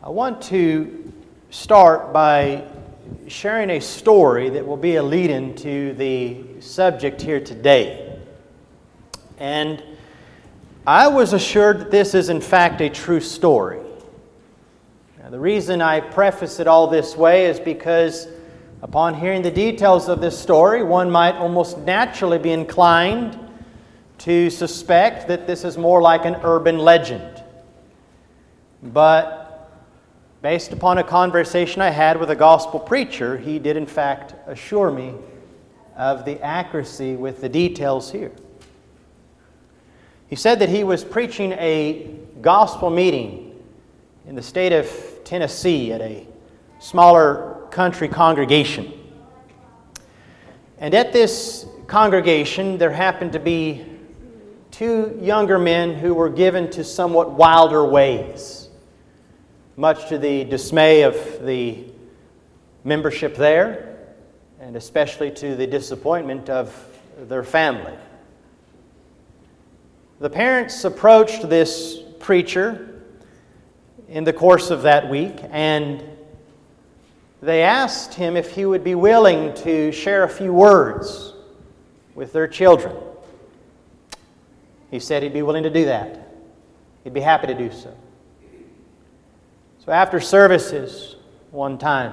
I want to start by sharing a story that will be a lead-in to the subject here today. And I was assured that this is in fact a true story. Now, the reason I preface it all this way is because upon hearing the details of this story, one might almost naturally be inclined to suspect that this is more like an urban legend. But based upon a conversation I had with a gospel preacher, he did in fact assure me of the accuracy with the details here. He said that he was preaching a gospel meeting in the state of Tennessee at a smaller country congregation. And at this congregation, there happened to be two younger men who were given to somewhat wilder ways, much to the dismay of the membership there, and especially to the disappointment of their family. The parents approached this preacher in the course of that week, and they asked him if he would be willing to share a few words with their children. He said he'd be willing to do that. He'd be happy to do so. So after services one time,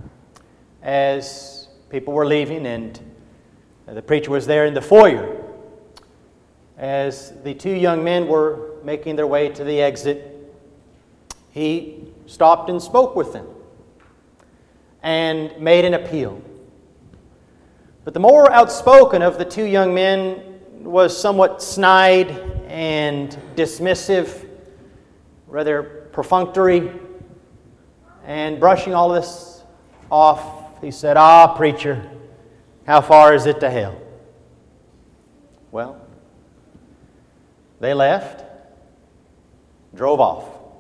as people were leaving and the preacher was there in the foyer, as the two young men were making their way to the exit, he stopped and spoke with them and made an appeal. But the more outspoken of the two young men was somewhat snide and dismissive, rather perfunctory, and brushing all this off, he said, "Preacher, how far is it to hell?" Well, they left, drove off.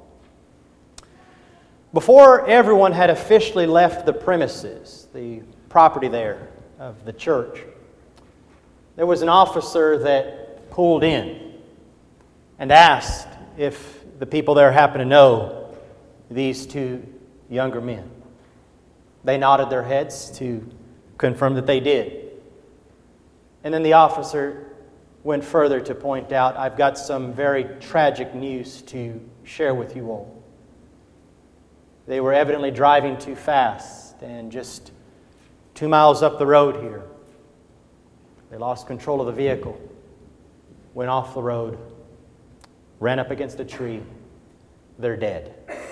Before everyone had officially left the premises, the property there of the church, there was an officer that pulled in and asked if the people there happened to know these two younger men. They nodded their heads to confirm that they did. And then the officer went further to point out, "I've got some very tragic news to share with you all. They were evidently driving too fast, and just 2 miles up the road here, they lost control of the vehicle, went off the road, ran up against a tree. They're dead."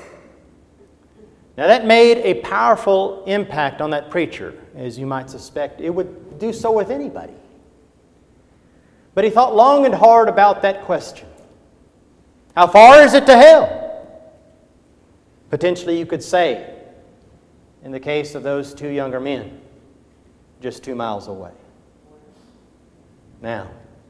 Now that made a powerful impact on that preacher, as you might suspect. It would do so with anybody. But he thought long and hard about that question. How far is it to hell? Potentially you could say, in the case of those two younger men, just 2 miles away. Now,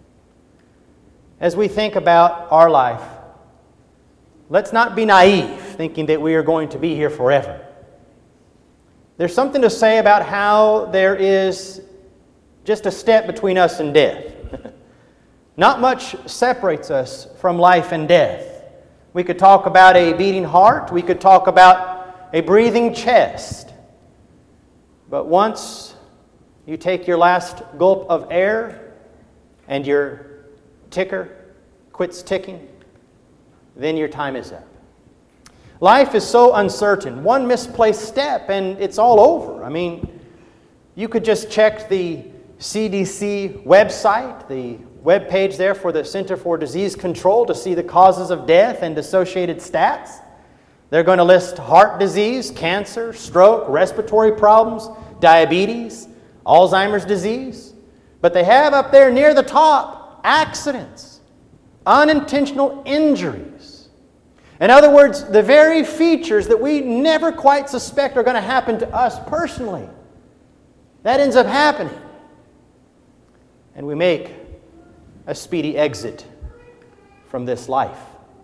as we think about our life, let's not be naive, thinking that we are going to be here forever. There's something to say about how there is just a step between us and death. Not much separates us from life and death. We could talk about a beating heart. We could talk about a breathing chest. But once you take your last gulp of air and your ticker quits ticking, then your time is up. Life is so uncertain. One misplaced step and it's all over. I mean, you could just check the CDC website, the web page there for the Center for Disease Control, to see the causes of death and associated stats. They're going to list heart disease, cancer, stroke, respiratory problems, diabetes, Alzheimer's disease. But they have up there near the top accidents, unintentional injuries. In other words, the very features that we never quite suspect are going to happen to us personally. That ends up happening. And we make a speedy exit from this life.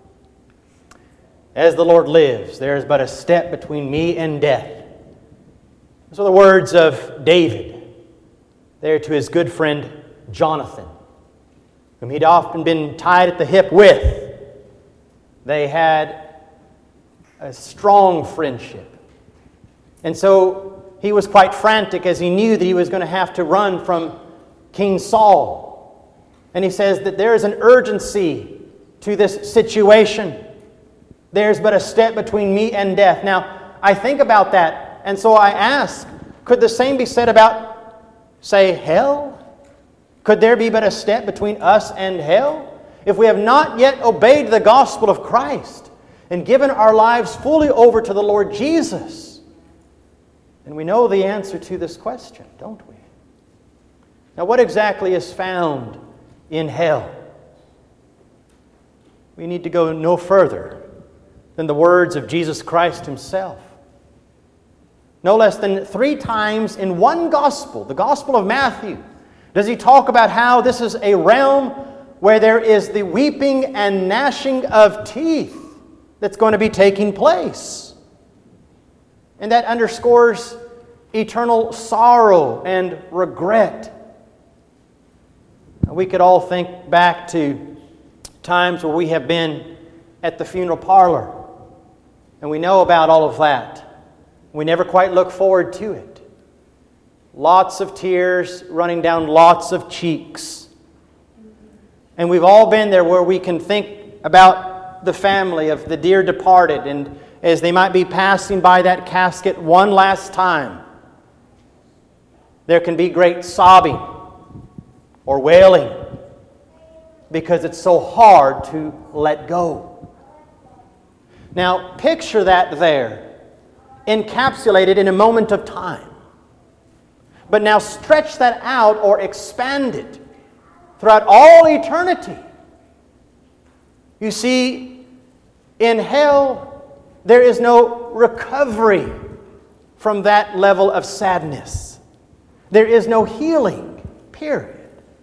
As the Lord lives, there is but a step between me and death. Those are the words of David, there to his good friend Jonathan, whom he'd often been tied at the hip with. They had a strong friendship. And so he was quite frantic as he knew that he was going to have to run from King Saul. And he says that there is an urgency to this situation. There's but a step between me and death. Now, I think about that, and so I ask, could the same be said about, say, hell? Could there be but a step between us and hell? If we have not yet obeyed the gospel of Christ and given our lives fully over to the Lord Jesus, and we know the answer to this question, don't we? Now, what exactly is found in hell? We need to go no further than the words of Jesus Christ Himself. No less than 3 times in one gospel, the Gospel of Matthew, does He talk about how this is a realm where there is the weeping and gnashing of teeth that's going to be taking place. And that underscores eternal sorrow and regret. We could all think back to times where we have been at the funeral parlor, and we know about all of that. We never quite look forward to it. Lots of tears running down lots of cheeks. And we've all been there where we can think about the family of the dear departed, and as they might be passing by that casket one last time, there can be great sobbing or wailing because it's so hard to let go. Now, picture that there, encapsulated in a moment of time. But now stretch that out or expand it throughout all eternity. You see, in hell, there is no recovery from that level of sadness. There is no healing, period.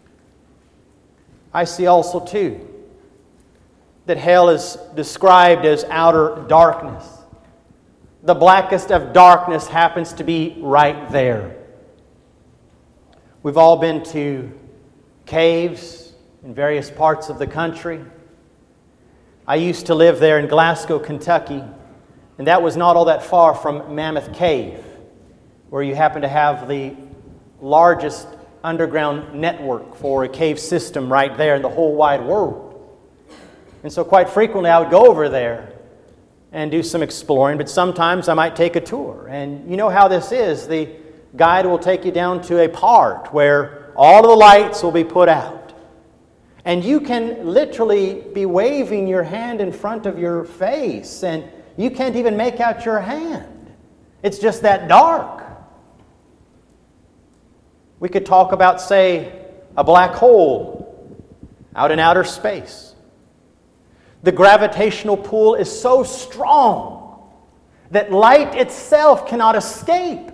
I see also, too, that hell is described as outer darkness. The blackest of darkness happens to be right there. We've all been to caves in various parts of the country. I used to live there in Glasgow, Kentucky, and that was not all that far from Mammoth Cave, where you happen to have the largest underground network for a cave system right there in the whole wide world. And so quite frequently I would go over there and do some exploring, but sometimes I might take a tour. And you know how this is. The guide will take you down to a part where all of the lights will be put out. And you can literally be waving your hand in front of your face, and you can't even make out your hand. It's just that dark. We could talk about, say, a black hole out in outer space. The gravitational pull is so strong that light itself cannot escape.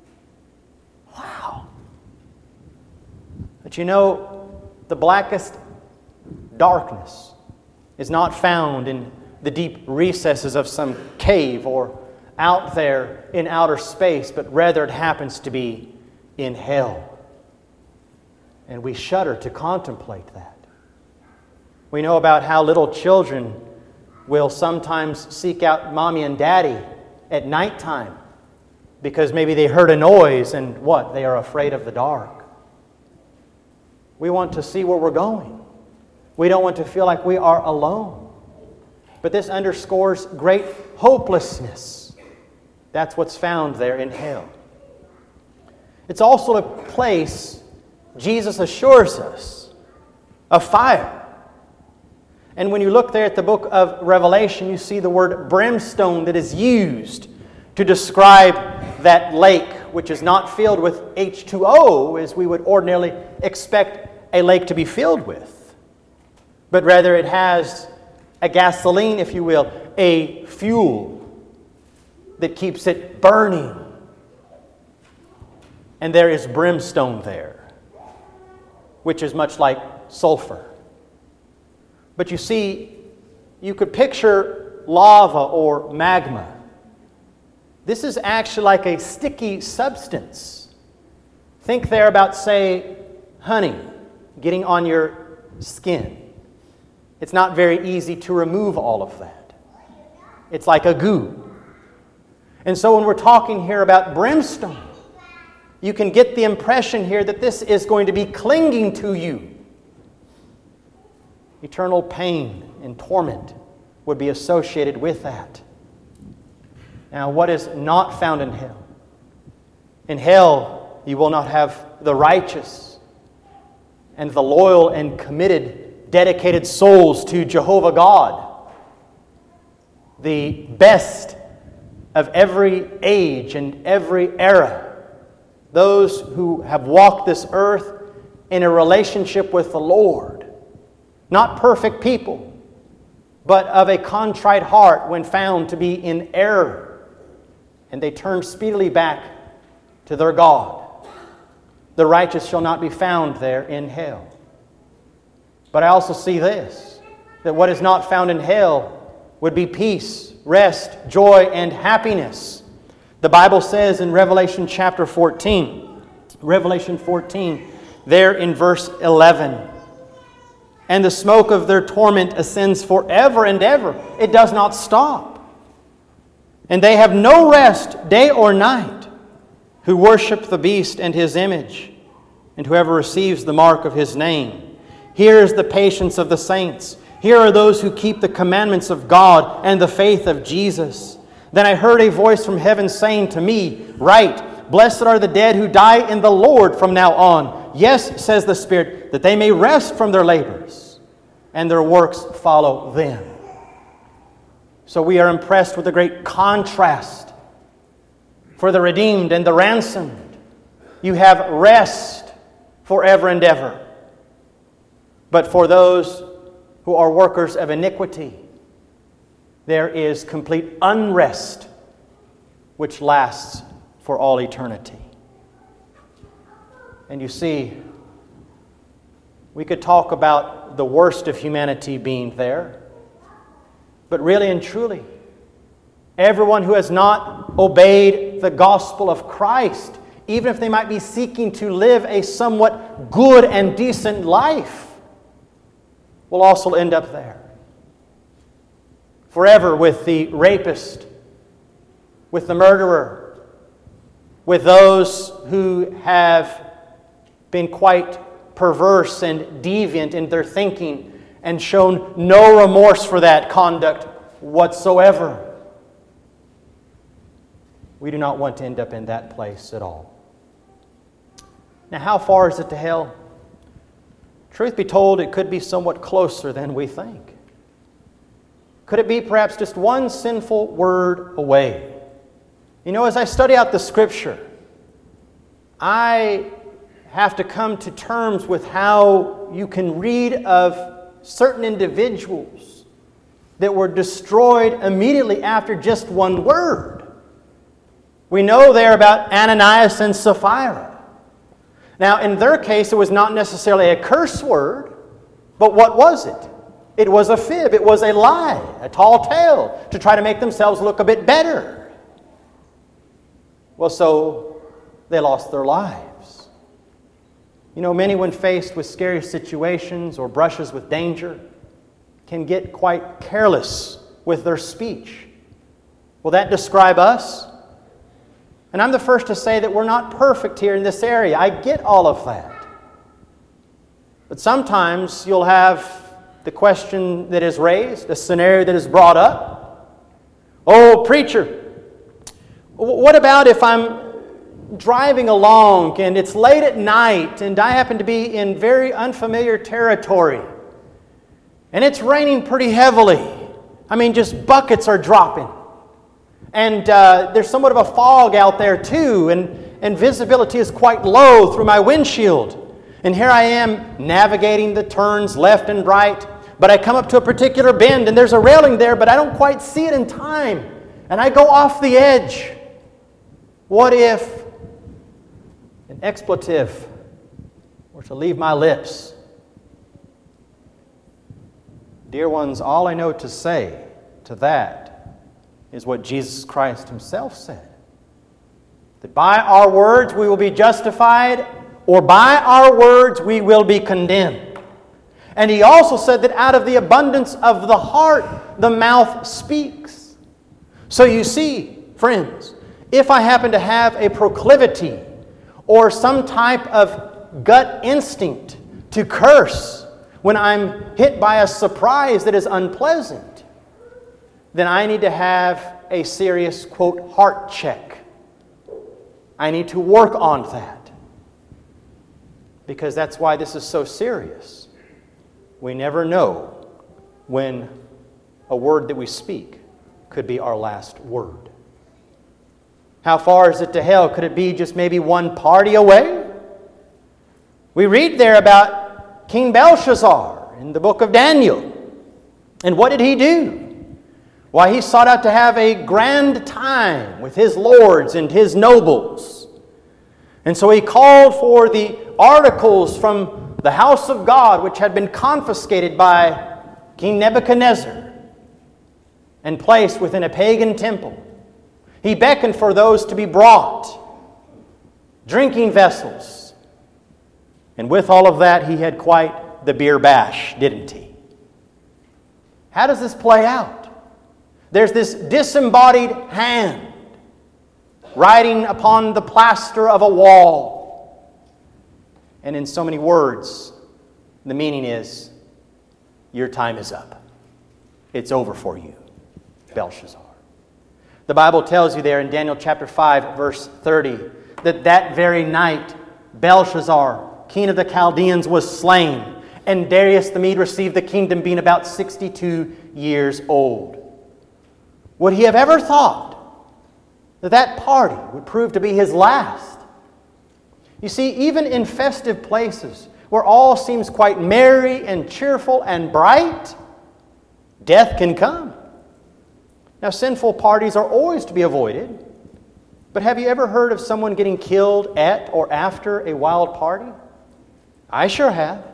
Wow. But you know, the blackest darkness is not found in the deep recesses of some cave or out there in outer space, but rather it happens to be in hell. And we shudder to contemplate that. We know about how little children will sometimes seek out mommy and daddy at nighttime because maybe they heard a noise and what? They are afraid of the dark. We want to see where we're going. We don't want to feel like we are alone. But this underscores great hopelessness. That's what's found there in hell. It's also a place, Jesus assures us, of fire. And when you look there at the book of Revelation, you see the word brimstone that is used to describe that lake, which is not filled with H2O as we would ordinarily expect a lake to be filled with. But rather it has a gasoline, if you will, a fuel that keeps it burning. And there is brimstone there, which is much like sulfur. But you see, you could picture lava or magma. This is actually like a sticky substance. Think there about, say, honey getting on your skin. It's not very easy to remove all of that. It's like a goo. And so when we're talking here about brimstone, you can get the impression here that this is going to be clinging to you. Eternal pain and torment would be associated with that. Now, what is not found in hell? In hell, you will not have the righteous and the loyal and committed, dedicated souls to Jehovah God. The best of every age and every era. Those who have walked this earth in a relationship with the Lord. Not perfect people, but of a contrite heart when found to be in error. And they turn speedily back to their God. The righteous shall not be found there in hell. But I also see this, that what is not found in hell would be peace, rest, joy, and happiness. The Bible says in Revelation chapter 14, there in verse 11, and the smoke of their torment ascends forever and ever. It does not stop. And they have no rest day or night who worship the beast and his image, and whoever receives the mark of his name. Here is the patience of the saints. Here are those who keep the commandments of God and the faith of Jesus. Then I heard a voice from heaven saying to me, Write, blessed are the dead who die in the Lord from now on. Yes, says the Spirit, that they may rest from their labors, and their works follow them. So we are impressed with the great contrast. For the redeemed and the ransomed, you have rest forever and ever. But for those who are workers of iniquity, there is complete unrest which lasts for all eternity. And you see, we could talk about the worst of humanity being there, but really and truly, everyone who has not obeyed the gospel of Christ, even if they might be seeking to live a somewhat good and decent life, will also end up there. Forever with the rapist, with the murderer, with those who have been quite perverse and deviant in their thinking and shown no remorse for that conduct whatsoever. We do not want to end up in that place at all. Now, how far is it to hell? Truth be told, it could be somewhat closer than we think. Could it be perhaps just one sinful word away? You know, as I study out the Scripture, I have to come to terms with how you can read of certain individuals that were destroyed immediately after just one word. We know there about Ananias and Sapphira. Now, in their case, it was not necessarily a curse word, but what was it? It was a fib. It was a lie, a tall tale to try to make themselves look a bit better. Well, so they lost their lives. You know, many when faced with scary situations or brushes with danger can get quite careless with their speech. Will that describe us? And I'm the first to say that we're not perfect here in this area. I get all of that. But sometimes you'll have the question that is raised, the scenario that is brought up. Oh, preacher, what about if I'm driving along and it's late at night and I happen to be in very unfamiliar territory and it's raining pretty heavily? I mean, just buckets are dropping. And there's somewhat of a fog out there too, and visibility is quite low through my windshield. And here I am navigating the turns left and right, but I come up to a particular bend and there's a railing there, but I don't quite see it in time. And I go off the edge. What if an expletive were to leave my lips? Dear ones, all I know to say to that is what Jesus Christ Himself said. That by our words we will be justified, or by our words we will be condemned. And He also said that out of the abundance of the heart the mouth speaks. So you see, friends, if I happen to have a proclivity or some type of gut instinct to curse when I'm hit by a surprise that is unpleasant, then I need to have a serious, quote, heart check. I need to work on that. Because that's why this is so serious. We never know when a word that we speak could be our last word. How far is it to hell? Could it be just maybe one party away? We read there about King Belshazzar in the book of Daniel. And what did he do? Why, he sought out to have a grand time with his lords and his nobles. And so he called for the articles from the house of God, which had been confiscated by King Nebuchadnezzar and placed within a pagan temple. He beckoned for those to be brought, drinking vessels. And with all of that, he had quite the beer bash, didn't he? How does this play out? There's this disembodied hand writing upon the plaster of a wall. And in so many words, the meaning is, your time is up. It's over for you, Belshazzar. The Bible tells you there in Daniel chapter 5, verse 30, that very night, Belshazzar, king of the Chaldeans, was slain, and Darius the Mede received the kingdom, being about 62 years old. Would he have ever thought that party would prove to be his last? You see, even in festive places where all seems quite merry and cheerful and bright, death can come. Now, sinful parties are always to be avoided, but have you ever heard of someone getting killed at or after a wild party? I sure have.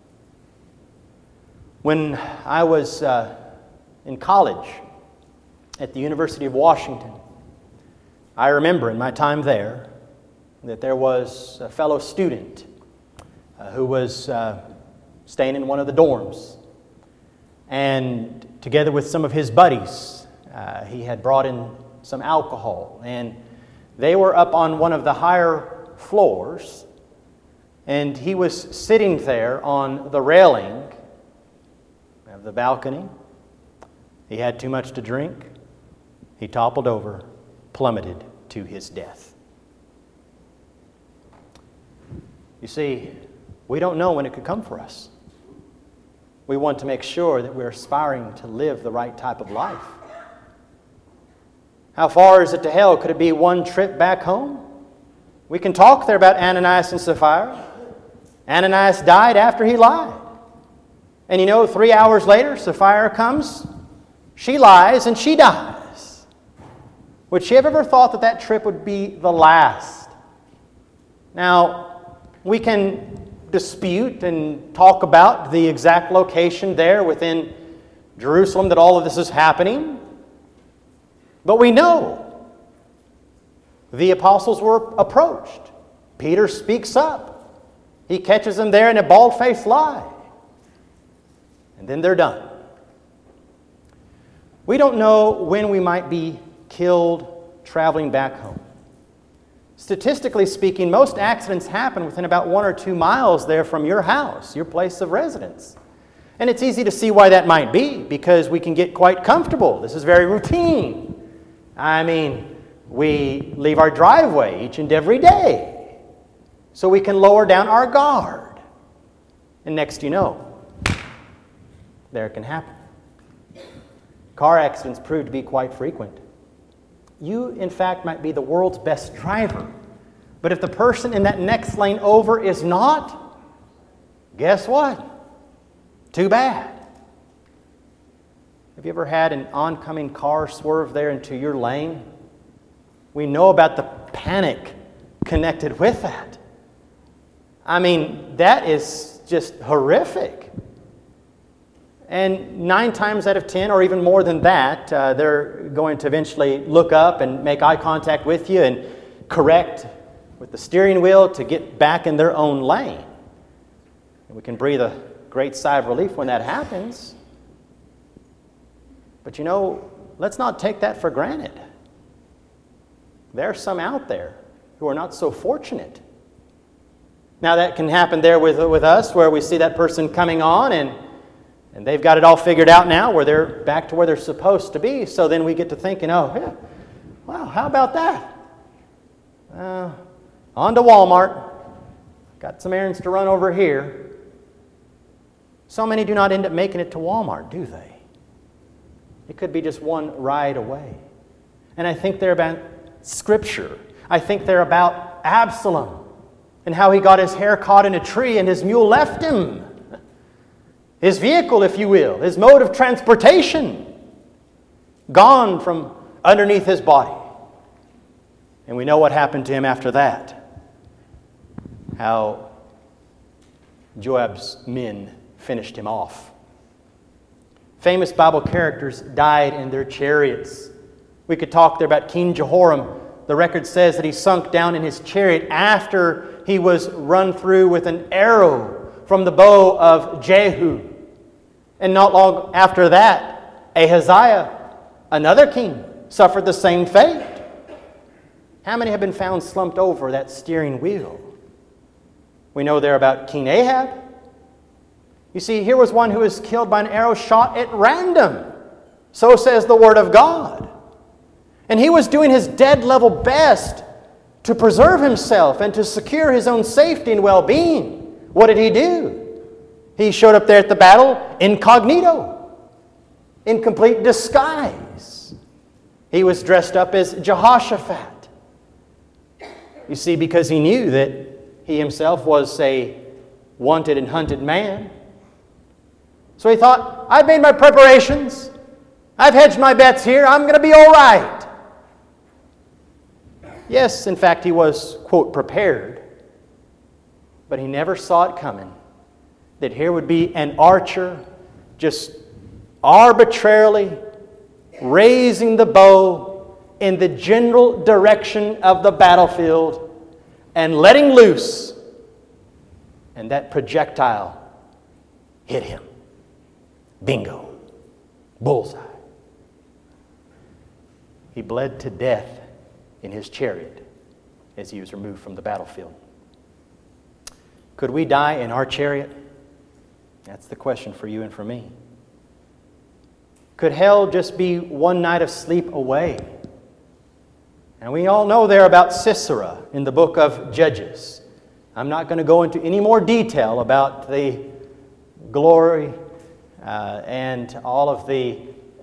When I was in college at the University of Washington, I remember in my time there that there was a fellow student who was staying in one of the dorms. And together with some of his buddies, he had brought in some alcohol. And they were up on one of the higher floors. And he was sitting there on the railing of the balcony. He had too much to drink. He toppled over, plummeted to his death. You see, we don't know when it could come for us. We want to make sure that we're aspiring to live the right type of life. How far is it to hell? Could it be one trip back home? We can talk there about Ananias and Sapphira. Ananias died after he lied. And 3 hours later, Sapphira comes, she lies, and she dies. Would she have ever thought that trip would be the last? Now, we can dispute and talk about the exact location there within Jerusalem that all of this is happening. But we know the apostles were approached. Peter speaks up. He catches them there in a bald-faced lie. And then they're done. We don't know when we might be killed traveling back home. Statistically speaking, most accidents happen within about 1 or 2 miles there from your house, your place of residence. And it's easy to see why that might be, because we can get quite comfortable. This is very routine. We leave our driveway each and every day, so we can lower down our guard. And next you know, there it can happen. Car accidents prove to be quite frequent. You, in fact, might be the world's best driver, but if the person in that next lane over is not, guess what? Too bad. Have you ever had an oncoming car swerve there into your lane? We know about the panic connected with that. That is just horrific. And 9 times out of 10, or even more than that, they're going to eventually look up and make eye contact with you and correct with the steering wheel to get back in their own lane. And we can breathe a great sigh of relief when that happens. But let's not take that for granted. There are some out there who are not so fortunate. Now that can happen there with us, where we see that person coming on and they've got it all figured out now, where they're back to where they're supposed to be. So then we get to thinking, oh, yeah, wow, how about that? On to Walmart. Got some errands to run over here. So many do not end up making it to Walmart, do they? It could be just one ride away. And I think they're about Scripture. I think they're about Absalom and how he got his hair caught in a tree and his mule left him. His vehicle, if you will, his mode of transportation, gone from underneath his body. And we know what happened to him after that. How Joab's men finished him off. Famous Bible characters died in their chariots. We could talk there about King Jehoram. The record says that he sunk down in his chariot after he was run through with an arrow from the bow of Jehu. And not long after that, Ahaziah, another king, suffered the same fate. How many have been found slumped over that steering wheel? We know there about King Ahab. You see, here was one who was killed by an arrow shot at random. So says the Word of God. And he was doing his dead level best to preserve himself and to secure his own safety and well-being. What did he do? He showed up there at the battle incognito, in complete disguise. He was dressed up as Jehoshaphat. You see, because he knew that he himself was a wanted and hunted man. So he thought, I've made my preparations. I've hedged my bets here. I'm going to be all right. Yes, in fact, he was, quote, prepared. But he never saw it coming, that here would be an archer just arbitrarily raising the bow in the general direction of the battlefield and letting loose. And that projectile hit him. Bingo. Bullseye. He bled to death in his chariot as he was removed from the battlefield. Could we die in our chariot? That's the question for you and for me. Could hell just be one night of sleep away? And we all know there about Sisera in the book of Judges. I'm not going to go into any more detail about the glory and all of the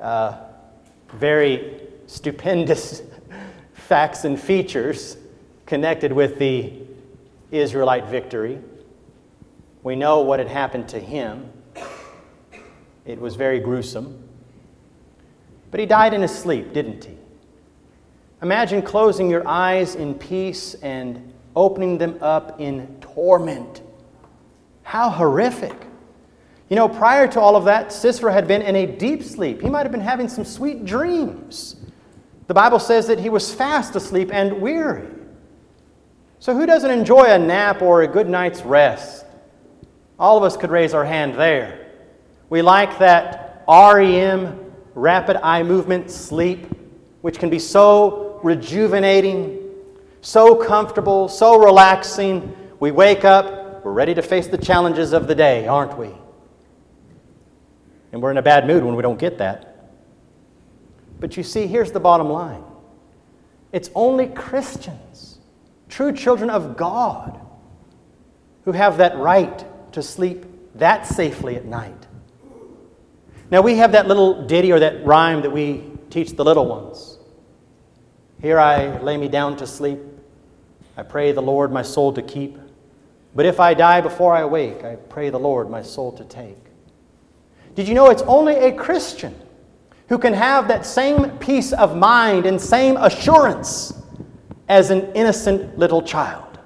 very stupendous facts and features connected with the Israelite victory. We know what had happened to him. It was very gruesome. But he died in his sleep, didn't he? Imagine closing your eyes in peace and opening them up in torment. How horrific. You know, prior to all of that, Sisera had been in a deep sleep. He might have been having some sweet dreams. The Bible says that he was fast asleep and weary. So who doesn't enjoy a nap or a good night's rest? All of us could raise our hand there. We like that REM, rapid eye movement sleep, which can be so rejuvenating, so comfortable, so relaxing. We wake up, we're ready to face the challenges of the day, aren't we? And we're in a bad mood when we don't get that. But you see, here's the bottom line. It's only Christians, true children of God, who have that right to sleep that safely at night. Now we have that little ditty or that rhyme that we teach the little ones. Here I lay me down to sleep. I pray the Lord my soul to keep. But if I die before I wake, I pray the Lord my soul to take. Did you know it's only a Christian who can have that same peace of mind and same assurance as an innocent little child?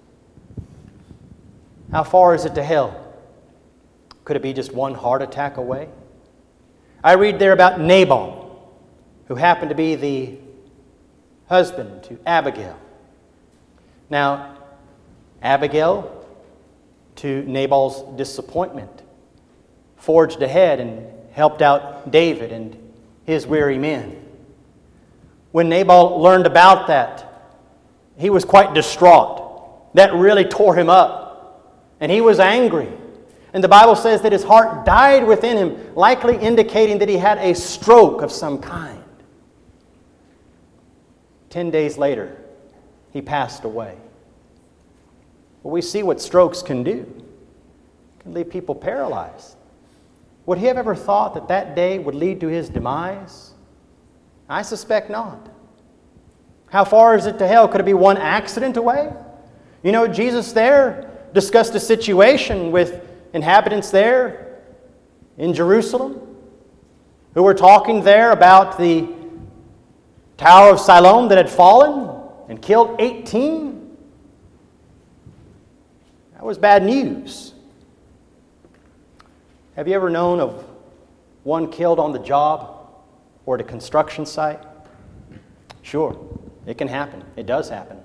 How far is it to hell? Could it be just one heart attack away? I read there about Nabal, who happened to be the husband to Abigail. Now, Abigail, to Nabal's disappointment, forged ahead and helped out David and his weary men. When Nabal learned about that, he was quite distraught. That really tore him up. And he was angry. And the Bible says that his heart died within him, likely indicating that he had a stroke of some kind. 10 days later, he passed away. Well, we see what strokes can do. It can leave people paralyzed. Would he have ever thought that that day would lead to his demise? I suspect not. How far is it to hell? Could it be one accident away? You know, Jesus there discussed a situation with inhabitants there in Jerusalem who were talking there about the Tower of Siloam that had fallen and killed 18. That was bad news. Have you ever known of one killed on the job or at a construction site? Sure, it can happen. It does happen.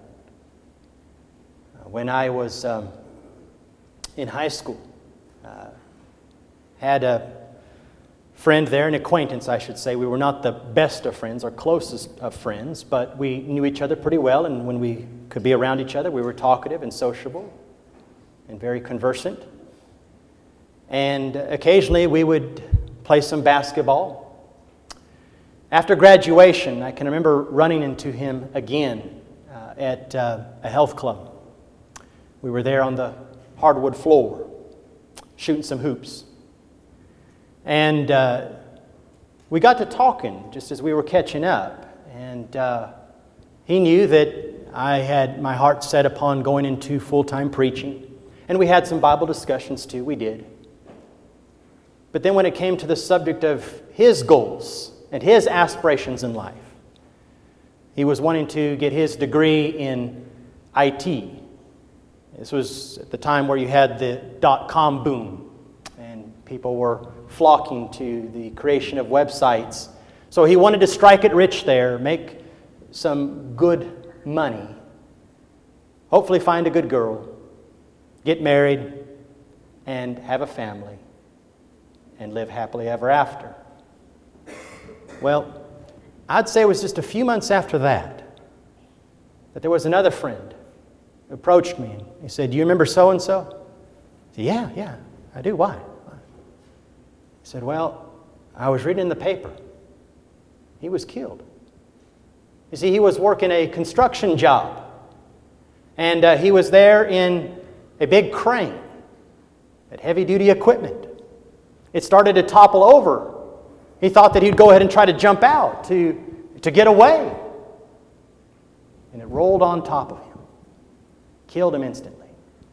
When I was in high school, had a friend there, an acquaintance, I should say. We were not the best of friends or closest of friends, but we knew each other pretty well, and when we could be around each other, we were talkative and sociable and very conversant. And occasionally we would play some basketball. After graduation, I can remember running into him again at a health club. We were there on the hardwood floor, shooting some hoops. And we got to talking just as we were catching up. And he knew that I had my heart set upon going into full-time preaching. And we had some Bible discussions too, we did. But then when it came to the subject of his goals and his aspirations in life, he was wanting to get his degree in IT. This was at the time where you had the dot-com boom, and people were flocking to the creation of websites. So he wanted to strike it rich there, make some good money, hopefully find a good girl, get married, and have a family, and live happily ever after. Well, I'd say it was just a few months after that there was another friend who approached me. And he said, "Do you remember so-and-so?" I said, Yeah, I do. Why? He said, "Well, I was reading in the paper. He was killed." You see, he was working a construction job. And he was there in a big crane, that heavy-duty equipment. It started to topple over. He thought that he'd go ahead and try to jump out to get away. And it rolled on top of him. Killed him instantly.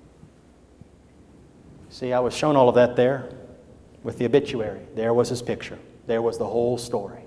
See, I was shown all of that there with the obituary. There was his picture. There was the whole story.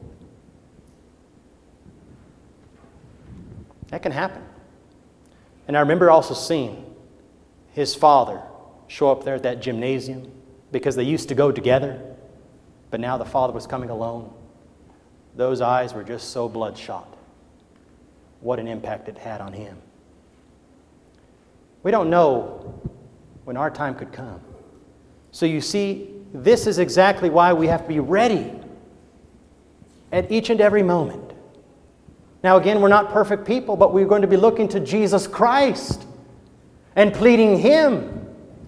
That can happen. And I remember also seeing his father show up there at that gymnasium because they used to go together, but now the father was coming alone. Those eyes were just so bloodshot. What an impact it had on him. We don't know when our time could come. So you see, this is exactly why we have to be ready at each and every moment. Now again, we're not perfect people, but we're going to be looking to Jesus Christ and pleading Him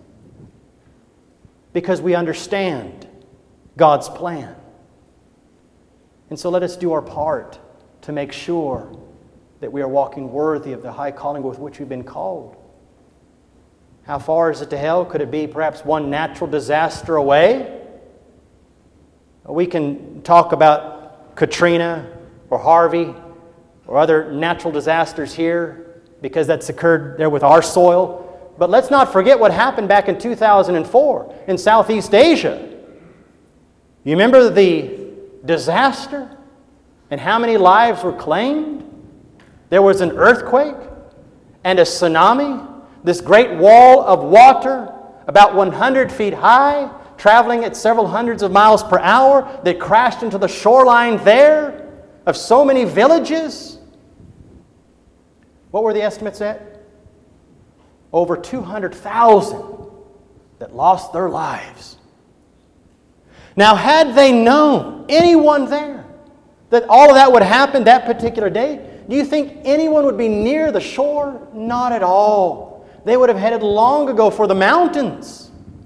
because we understand God's plan. And so let us do our part to make sure that we are walking worthy of the high calling with which we've been called. How far is it to hell? Could it be perhaps one natural disaster away? We can talk about Katrina or Harvey or other natural disasters here because that's occurred there with our soil. But let's not forget what happened back in 2004 in Southeast Asia. You remember the disaster and how many lives were claimed? There was an earthquake and a tsunami. This great wall of water, about 100 feet high, traveling at several hundreds of miles per hour, that crashed into the shoreline there of so many villages. What were the estimates at? Over 200,000 that lost their lives. Now, had they known, anyone there, that all of that would happen that particular day? Do you think anyone would be near the shore? Not at all. They would have headed long ago for the mountains.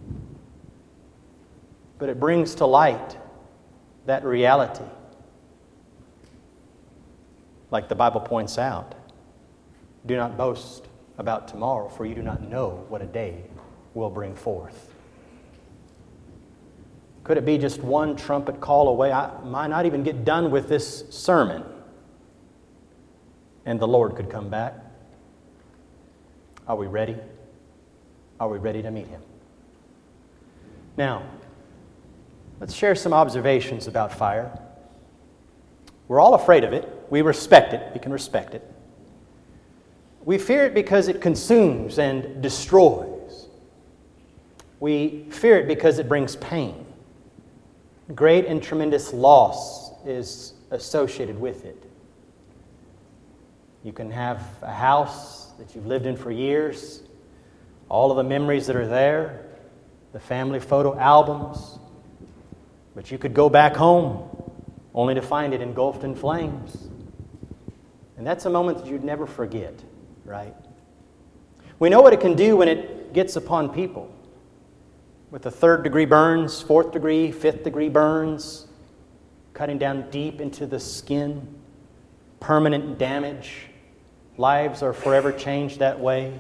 But it brings to light that reality. Like the Bible points out, do not boast about tomorrow, for you do not know what a day will bring forth. Could it be just one trumpet call away? I might not even get done with this sermon, and the Lord could come back. Are we ready? Are we ready to meet Him? Now, let's share some observations about fire. We're all afraid of it. We respect it. We can respect it. We fear it because it consumes and destroys. We fear it because it brings pain. Great and tremendous loss is associated with it. You can have a house that you've lived in for years, all of the memories that are there, the family photo albums, but you could go back home only to find it engulfed in flames. And that's a moment that you'd never forget, right? We know what it can do when it gets upon people. With the 3rd-degree burns, 4th-degree, 5th-degree burns, cutting down deep into the skin, permanent damage. Lives are forever changed that way.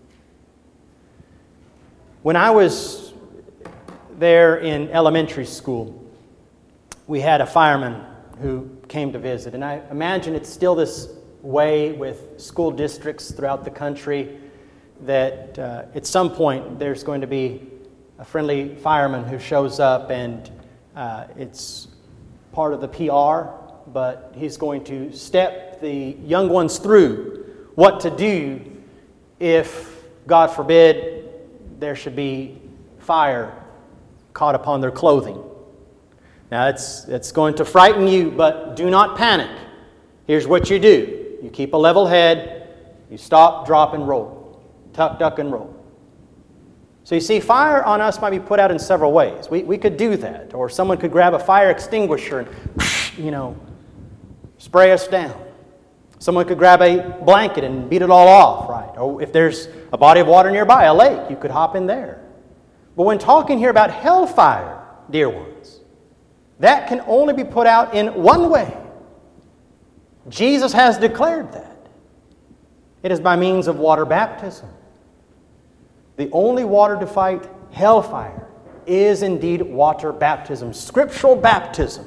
When I was there in elementary school, we had a fireman who came to visit. And I imagine it's still this way with school districts throughout the country that at some point there's going to be a friendly fireman who shows up, and it's part of the PR, but he's going to step the young ones through what to do if, God forbid, there should be fire caught upon their clothing. Now, it's going to frighten you, but do not panic. Here's what you do. You keep a level head. You stop, drop, and roll. Tuck, duck, and roll. So you see, fire on us might be put out in several ways. We could do that. Or someone could grab a fire extinguisher and, spray us down. Someone could grab a blanket and beat it all off, right? Or if there's a body of water nearby, a lake, you could hop in there. But when talking here about hellfire, dear ones, that can only be put out in one way. Jesus has declared that. It is by means of water baptism. The only water to fight hellfire is indeed water baptism, scriptural baptism.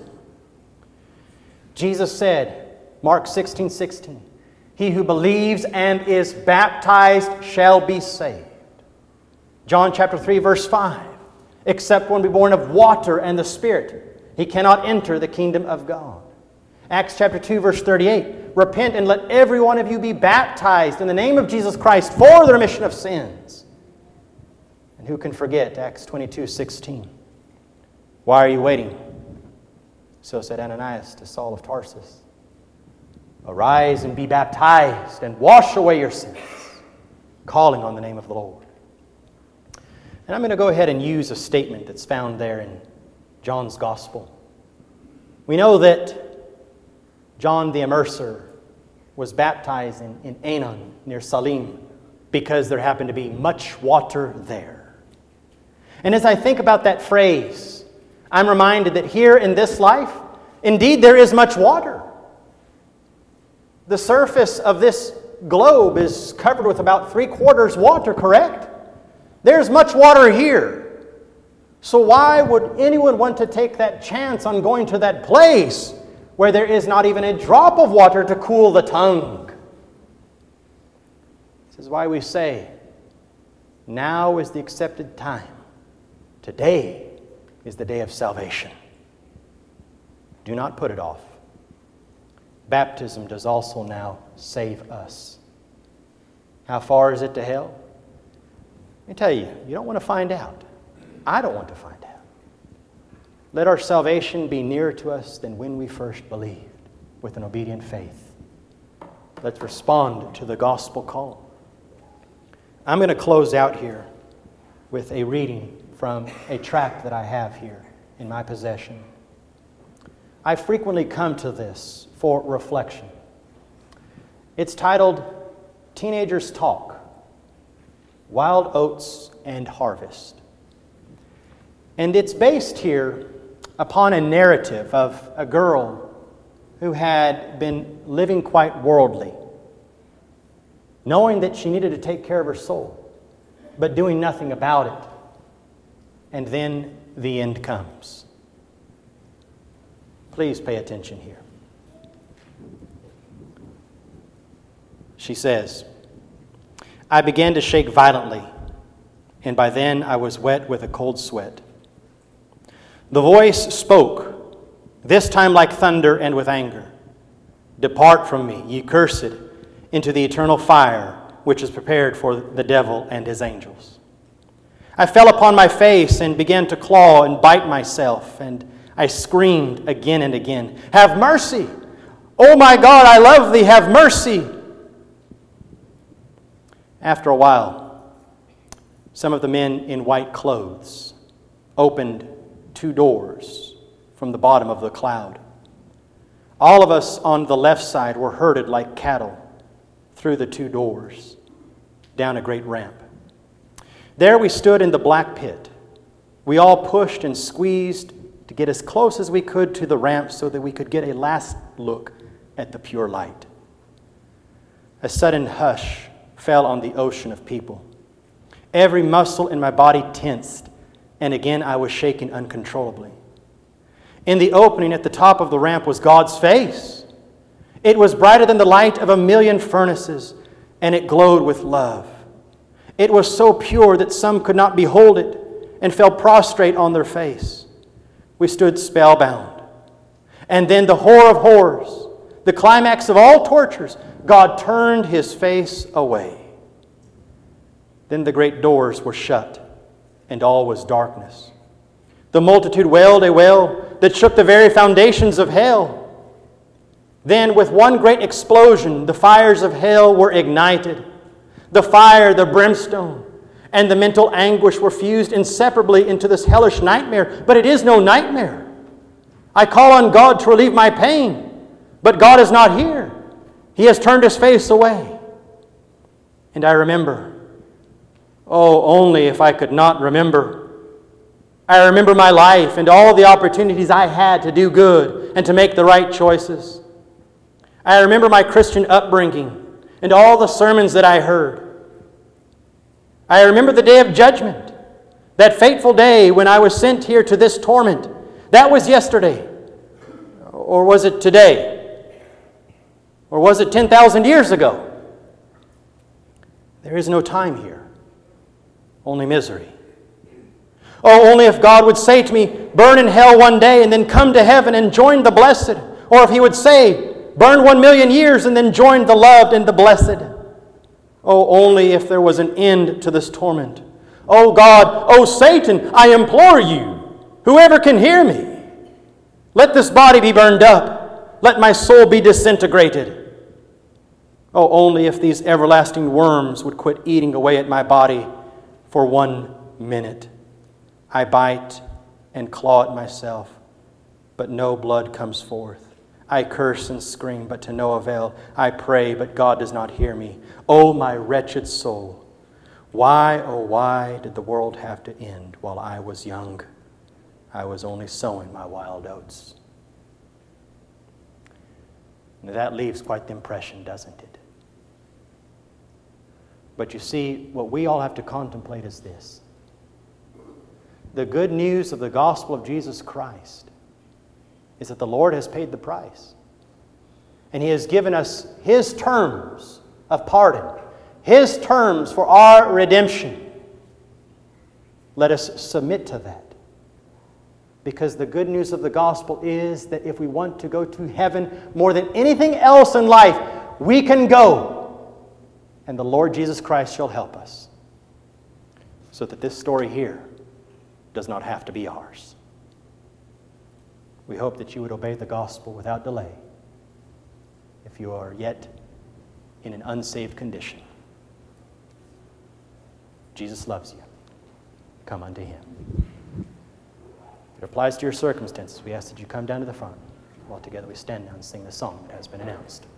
Jesus said, Mark 16:16, "He who believes and is baptized shall be saved." John chapter 3, verse 5, "Except one be born of water and the Spirit, he cannot enter the kingdom of God." Acts chapter 2, verse 38, "Repent and let every one of you be baptized in the name of Jesus Christ for the remission of sins." And who can forget Acts 22:16? "Why are you waiting?" So said Ananias to Saul of Tarsus. "Arise and be baptized and wash away your sins, calling on the name of the Lord." And I'm going to go ahead and use a statement that's found there in John's Gospel. We know that John the Immerser was baptized in Aenon near Salim because there happened to be much water there. And as I think about that phrase, I'm reminded that here in this life, indeed there is much water. The surface of this globe is covered with about 3/4 water, correct? There's much water here. So why would anyone want to take that chance on going to that place where there is not even a drop of water to cool the tongue? This is why we say, now is the accepted time. Today is the day of salvation. Do not put it off. Baptism does also now save us. How far is it to hell? Let me tell you, you don't want to find out. I don't want to find out. Let our salvation be nearer to us than when we first believed, with an obedient faith. Let's respond to the gospel call. I'm going to close out here with a reading from a tract that I have here in my possession. I frequently come to this for reflection. It's titled Teenagers Talk, Wild Oats and Harvest. And it's based here upon a narrative of a girl who had been living quite worldly, knowing that she needed to take care of her soul, but doing nothing about it. And then the end comes. Please pay attention here. She says, I began to shake violently, and by then I was wet with a cold sweat. The voice spoke, this time like thunder and with anger. Depart from me, ye cursed, into the eternal fire, which is prepared for the devil and his angels. I fell upon my face and began to claw and bite myself, and I screamed again and again, have mercy! Oh my God, I love thee, have mercy! After a while, some of the men in white clothes opened 2 doors from the bottom of the cloud. All of us on the left side were herded like cattle through the 2 doors, down a great ramp. There we stood in the black pit. We all pushed and squeezed to get as close as we could to the ramp so that we could get a last look at the pure light. A sudden hush fell on the ocean of people. Every muscle in my body tensed, and again I was shaken uncontrollably. In the opening at the top of the ramp was God's face. It was brighter than the light of 1,000,000 furnaces, and it glowed with love. It was so pure that some could not behold it and fell prostrate on their face. We stood spellbound. And then the horror of horrors, the climax of all tortures, God turned his face away. Then the great doors were shut, and all was darkness. The multitude wailed a wail that shook the very foundations of hell. Then, with one great explosion, the fires of hell were ignited. The fire, the brimstone, and the mental anguish were fused inseparably into this hellish nightmare. But it is no nightmare. I call on God to relieve my pain, but God is not here. He has turned his face away. And I remember, oh, only if I could not remember. I remember my life and all the opportunities I had to do good and to make the right choices. I remember my Christian upbringing and all the sermons that I heard. I remember the day of judgment, that fateful day when I was sent here to this torment. That was yesterday. Or was it today? Or was it 10,000 years ago? There is no time here, only misery. Oh, only if God would say to me, burn in hell one day and then come to heaven and join the blessed. Or if he would say, burn 1,000,000 years and then join the loved and the blessed. Oh, only if there was an end to this torment. Oh God, oh Satan, I implore you, whoever can hear me, let this body be burned up. Let my soul be disintegrated. Oh, only if these everlasting worms would quit eating away at my body for 1 minute. I bite and claw at myself, but no blood comes forth. I curse and scream, but to no avail. I pray, but God does not hear me. Oh, my wretched soul, why, oh, why did the world have to end while I was young? I was only sowing my wild oats. Now, that leaves quite the impression, doesn't it? But you see, what we all have to contemplate is this. The good news of the gospel of Jesus Christ is that the Lord has paid the price. And he has given us his terms of pardon, his terms for our redemption. Let us submit to that. Because the good news of the gospel is that if we want to go to heaven more than anything else in life, we can go. And the Lord Jesus Christ shall help us. So that this story here does not have to be ours. We hope that you would obey the gospel without delay if you are yet in an unsaved condition. Jesus loves you. Come unto him. It applies to your circumstances. We ask that you come down to the front. While together we stand now and sing the song that has been announced.